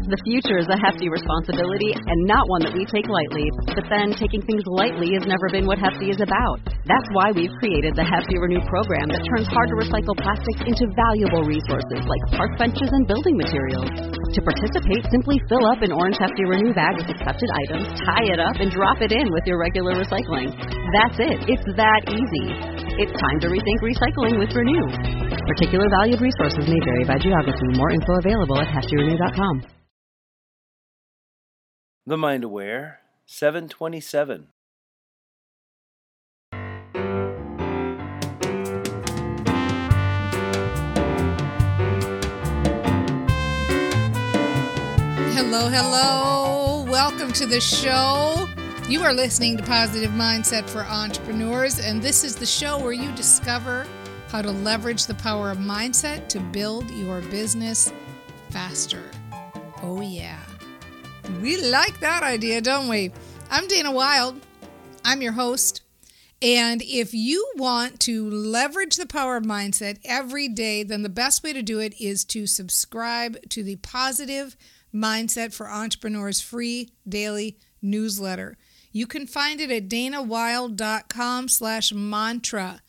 The future is a hefty responsibility and not one that we take lightly. But then taking things lightly has never been what Hefty is about. That's why we've created the Hefty Renew program that turns hard-to-recycle plastics into valuable resources like park benches and building materials. To participate, simply fill up an orange Hefty Renew bag with accepted items, tie it up, and drop it in with your regular recycling. That's it. It's that easy. It's time to rethink recycling with Renew. Particular valued resources may vary by geography. More info available at heftyrenew.com. The Mind Aware, 727. Hello. Welcome to the show. You are listening to Positive Mindset for Entrepreneurs, and this is the show where you discover how to leverage the power of mindset to build your business faster. Oh, yeah. We like that idea, don't we? I'm Dana Wilde. I'm your host. And if you want to leverage the power of mindset every day, then the best way to do it is to subscribe to the Positive Mindset for Entrepreneurs free daily newsletter. You can find it at danawilde.com/mantra.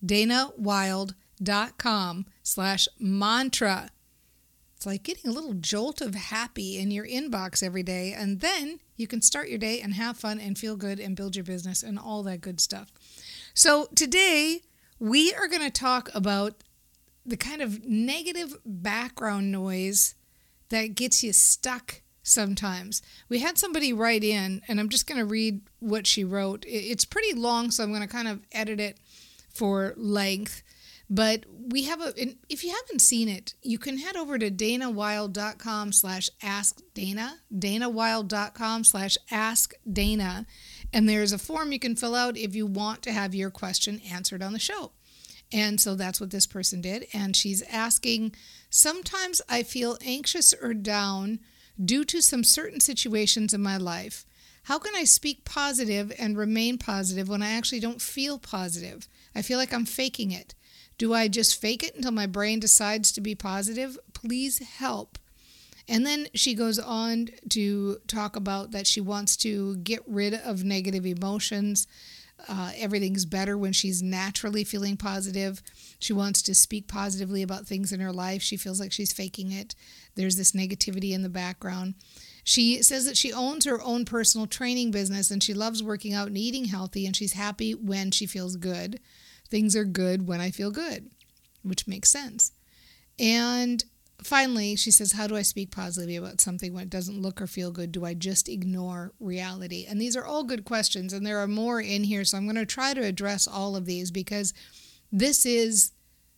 danawilde.com/mantra. It's like getting a little jolt of happy in your inbox every day, and then you can start your day and have fun and feel good and build your business and all that good stuff. So today we are going to talk about the kind of negative background noise that gets you stuck sometimes. We had somebody write in, and I'm just going to read what she wrote. It's pretty long, so I'm going to kind of edit it for length. But we have if you haven't seen it, you can head over to danawilde.com/askdana, danawilde.com/askdana, and there's a form you can fill out if you want to have your question answered on the show. And so that's what this person did. And she's asking, sometimes I feel anxious or down due to some certain situations in my life. How can I speak positive and remain positive when I actually don't feel positive? I feel like I'm faking it. Do I just fake it until my brain decides to be positive? Please help. And then she goes on to talk about that she wants to get rid of negative emotions. Everything's better when she's naturally feeling positive. She wants to speak positively about things in her life. She feels like she's faking it. There's this negativity in the background. She says that she owns her own personal training business and she loves working out and eating healthy, and she's happy when she feels good. Things are good when I feel good, which makes sense. And finally, she says, how do I speak positively about something when it doesn't look or feel good? Do I just ignore reality? And these are all good questions, and there are more in here, so I'm going to try to address all of these because this is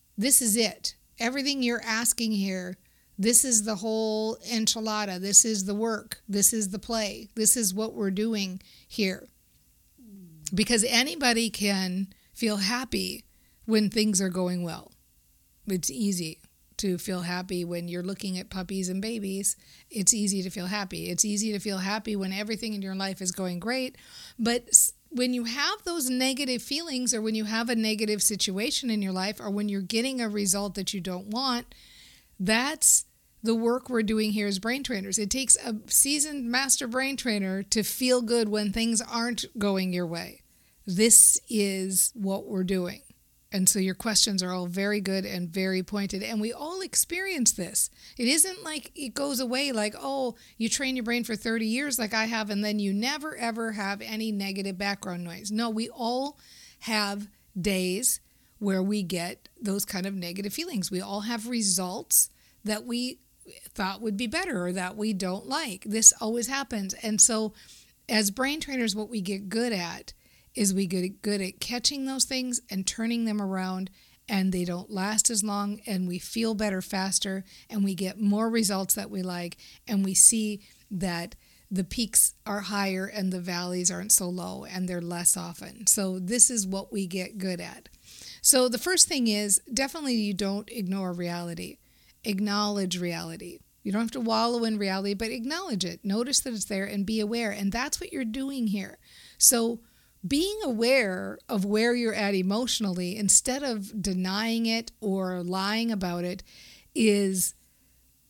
it. Everything you're asking here, this is the whole enchilada. This is the work. This is the play. This is what we're doing here. Because anybody can feel happy when things are going well. It's easy to feel happy when you're looking at puppies and babies. It's easy to feel happy. It's easy to feel happy when everything in your life is going great. But when you have those negative feelings, or when you have a negative situation in your life, or when you're getting a result that you don't want, that's the work we're doing here as brain trainers. It takes a seasoned master brain trainer to feel good when things aren't going your way. This is what we're doing. And so your questions are all very good and very pointed. And we all experience this. It isn't like it goes away like, oh, you train your brain for 30 years like I have, and then you never, ever have any negative background noise. No, we all have days where we get those kind of negative feelings. We all have results that we thought would be better or that we don't like. This always happens. And so as brain trainers, what we get good at is we get good at catching those things and turning them around, and they don't last as long, and we feel better faster, and we get more results that we like, and we see that the peaks are higher and the valleys aren't so low, and they're less often. So this is what we get good at. So the first thing is definitely you don't ignore reality. Acknowledge reality. You don't have to wallow in reality, but acknowledge it. Notice that it's there and be aware, and that's what you're doing here. So being aware of where you're at emotionally instead of denying it or lying about it is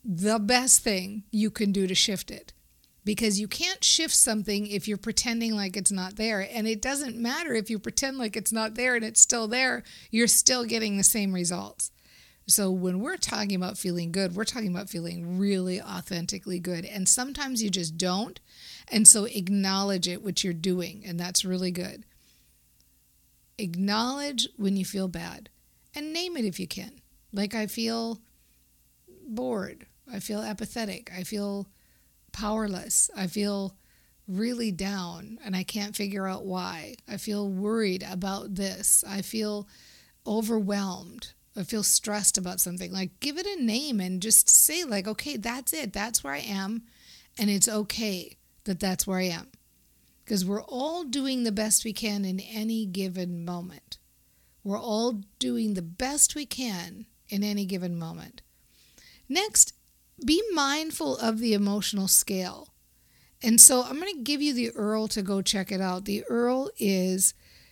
the best thing you can do to shift it. Because you can't shift something if you're pretending like it's not there. And it doesn't matter if you pretend like it's not there and it's still there, you're still getting the same results. So when we're talking about feeling good, we're talking about feeling really authentically good. And sometimes you just don't. And so acknowledge it, what you're doing. And that's really good. Acknowledge when you feel bad and name it if you can. Like, I feel bored. I feel apathetic. I feel powerless. I feel really down and I can't figure out why. I feel worried about this. I feel overwhelmed. I feel stressed about something. Like, give it a name and just say, like, okay, that's it. That's where I am. And it's okay that that's where I am. Because we're all doing the best we can in any given moment. We're all doing the best we can in any given moment. Next, be mindful of the emotional scale. And so I'm going to give you the URL to go check it out. The URL is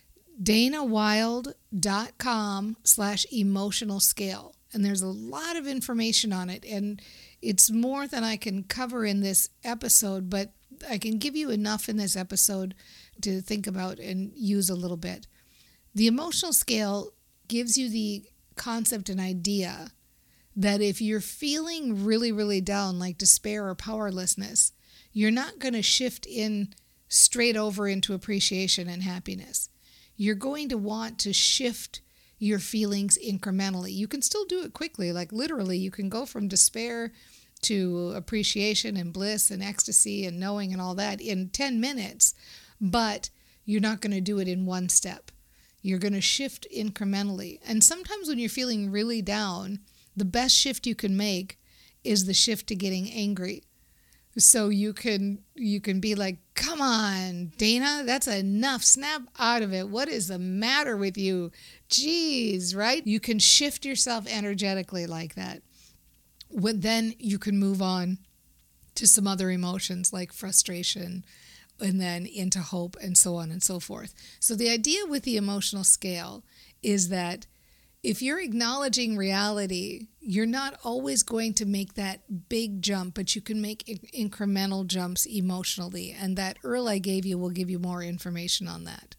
danawilde.com/emotional scale. And there's a lot of information on it. And it's more than I can cover in this episode, but I can give you enough in this episode to think about and use a little bit. The emotional scale gives you the concept and idea that if you're feeling really, really down, like despair or powerlessness, you're not going to shift in straight over into appreciation and happiness. You're going to want to shift your feelings incrementally. You can still do it quickly, like literally you can go from despair to appreciation and bliss and ecstasy and knowing and all that in 10 minutes, but you're not going to do it in one step. You're going to shift incrementally. And sometimes when you're feeling really down, the best shift you can make is the shift to getting angry. So you can be like, come on, Dana, that's enough. Snap out of it. What is the matter with you? Jeez, right? You can shift yourself energetically like that. Then you can move on to some other emotions like frustration and then into hope and so on and so forth. So the idea with the emotional scale is that if you're acknowledging reality, you're not always going to make that big jump, but you can make incremental jumps emotionally. And that URL I gave you will give you more information on that.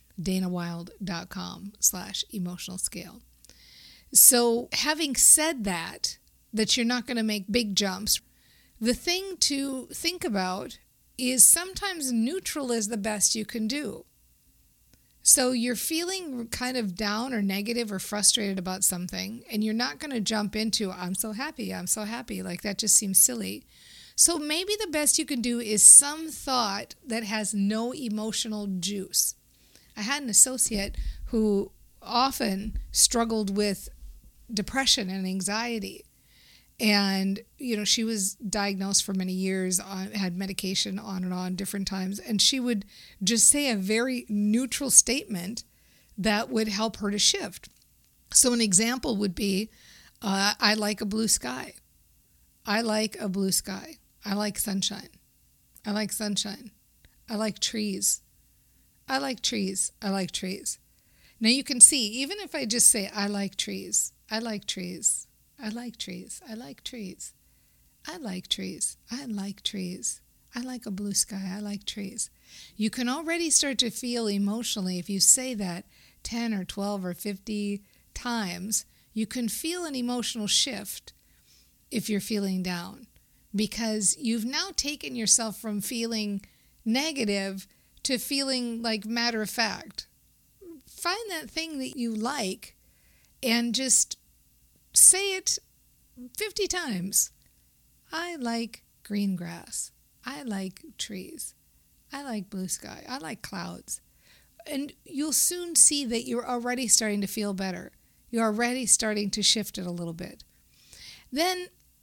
danawilde.com/emotional scale. So having said that you're not going to make big jumps, the thing to think about is sometimes neutral is the best you can do. So you're feeling kind of down or negative or frustrated about something, and you're not going to jump into, I'm so happy. Like, that just seems silly. So maybe the best you can do is some thought that has no emotional juice. I had an associate who often struggled with depression and anxiety. And, she was diagnosed for many years, had medication on and on different times. And she would just say a very neutral statement that would help her to shift. So an example would be, I like a blue sky. I like a blue sky. I like sunshine. I like sunshine. I like trees. I like trees. I like trees. Now you can see, even if I just say, I like trees, I like trees. I like trees. I like trees. I like trees. I like trees. I like a blue sky. I like trees. You can already start to feel emotionally, if you say that 10 or 12 or 50 times, you can feel an emotional shift if you're feeling down, because you've now taken yourself from feeling negative to feeling like matter of fact. Find that thing that you like and just say it 50 times. I like green grass. I like trees. I like blue sky. I like clouds. And you'll soon see that you're already starting to feel better. You're already starting to shift it a little bit. Then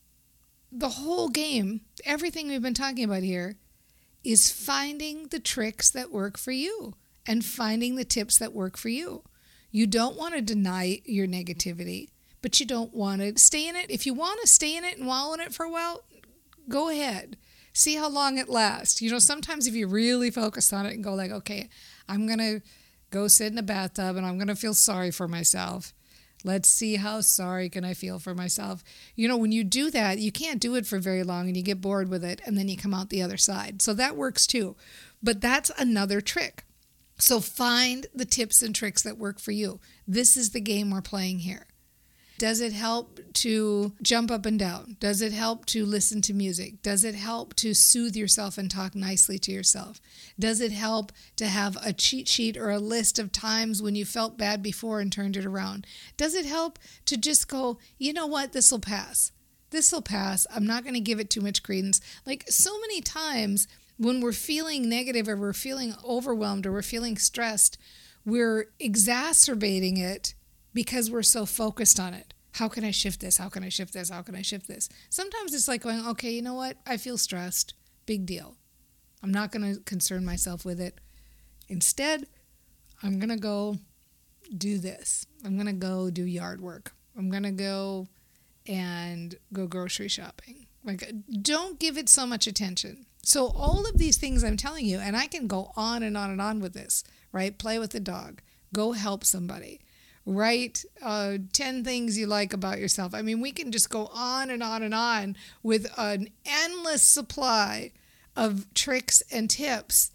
the whole game, everything we've been talking about here, is finding the tricks that work for you and finding the tips that work for you. You don't want to deny your negativity, but you don't want to stay in it. If you want to stay in it and wallow in it for a while, go ahead. See how long it lasts. Sometimes if you really focus on it and go like, okay, I'm going to go sit in a bathtub and I'm going to feel sorry for myself. Let's see how sorry can I feel for myself. You know, when you do that, you can't do it for very long and you get bored with it and then you come out the other side. So that works too. But that's another trick. So find the tips and tricks that work for you. This is the game we're playing here. Does it help to jump up and down? Does it help to listen to music? Does it help to soothe yourself and talk nicely to yourself? Does it help to have a cheat sheet or a list of times when you felt bad before and turned it around? Does it help to just go, you know what, this will pass. This will pass. I'm not going to give it too much credence. Like so many times when we're feeling negative or we're feeling overwhelmed or we're feeling stressed, we're exacerbating it because we're so focused on it. How can I shift this? How can I shift this? How can I shift this? Sometimes it's like going, okay, you know what? I feel stressed. Big deal. I'm not going to concern myself with it. Instead, I'm going to go do this. I'm going to go do yard work. I'm going to go and go grocery shopping. Like, don't give it so much attention. So all of these things I'm telling you, and I can go on and on and on with this, right? Play with the dog. Go help somebody. Write 10 things you like about yourself. I mean, we can just go on and on and on with an endless supply of tricks and tips.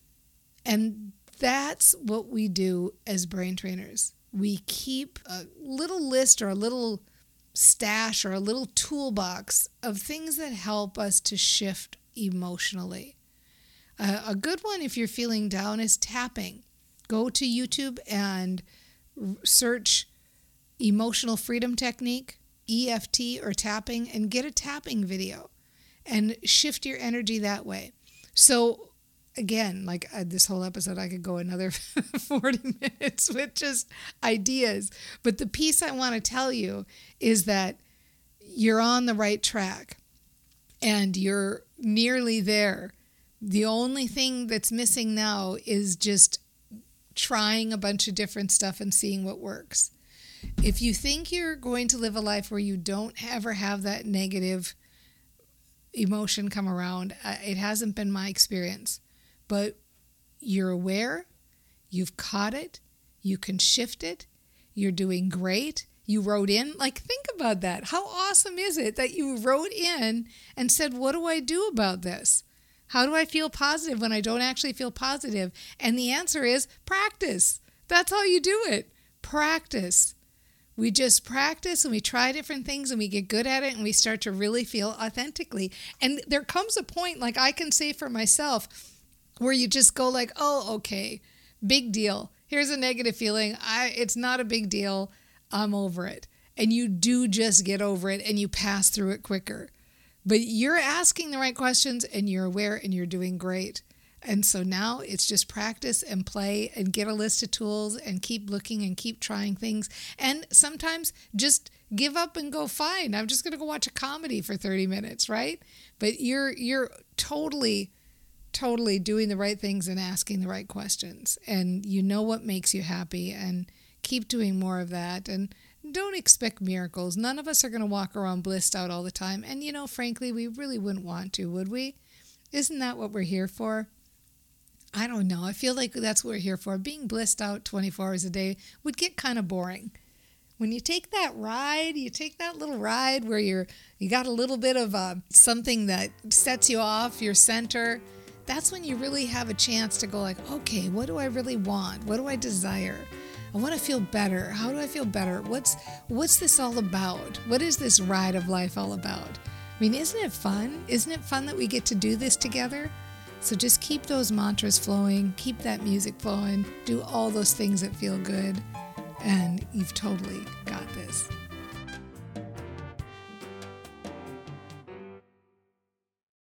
And that's what we do as brain trainers. We keep a little list or a little stash or a little toolbox of things that help us to shift emotionally. A good one if you're feeling down is tapping. Go to YouTube and search emotional freedom technique, EFT or tapping, and get a tapping video and shift your energy that way. So again, like this whole episode, I could go another 40 minutes with just ideas. But the piece I want to tell you is that you're on the right track and you're nearly there. The only thing that's missing now is just trying a bunch of different stuff and seeing what works. If you think you're going to live a life where you don't ever have that negative emotion come around, it hasn't been my experience. But you're aware, you've caught it, you can shift it, you're doing great. You wrote in, like, think about that. How awesome is it that you wrote in and said, what do I do about this? How do I feel positive when I don't actually feel positive? And the answer is practice. That's how you do it. Practice. We just practice and we try different things and we get good at it and we start to really feel authentically. And there comes a point, like I can say for myself, where you just go like, oh, okay, big deal. Here's a negative feeling. It's not a big deal. I'm over it. And you do just get over it and you pass through it quicker. But you're asking the right questions and you're aware and you're doing great. And so now it's just practice and play and get a list of tools and keep looking and keep trying things. And sometimes just give up and go, fine, I'm just going to go watch a comedy for 30 minutes, right? But you're totally doing the right things and asking the right questions. And you know what makes you happy and keep doing more of that. And don't expect miracles. None of us are going to walk around blissed out all the time. And, you know, frankly, we really wouldn't want to, would we? Isn't that what we're here for? I don't know. I feel like that's what we're here for. Being blissed out 24 hours a day would get kind of boring. When you take that ride, you take that little ride where you got a little bit of something that sets you off, your center. That's when you really have a chance to go like, okay, what do I really want? What do I desire? I want to feel better. How do I feel better? What's this all about? What is this ride of life all about? I mean, isn't it fun? Isn't it fun that we get to do this together? So just keep those mantras flowing, keep that music flowing, do all those things that feel good, and you've totally got this.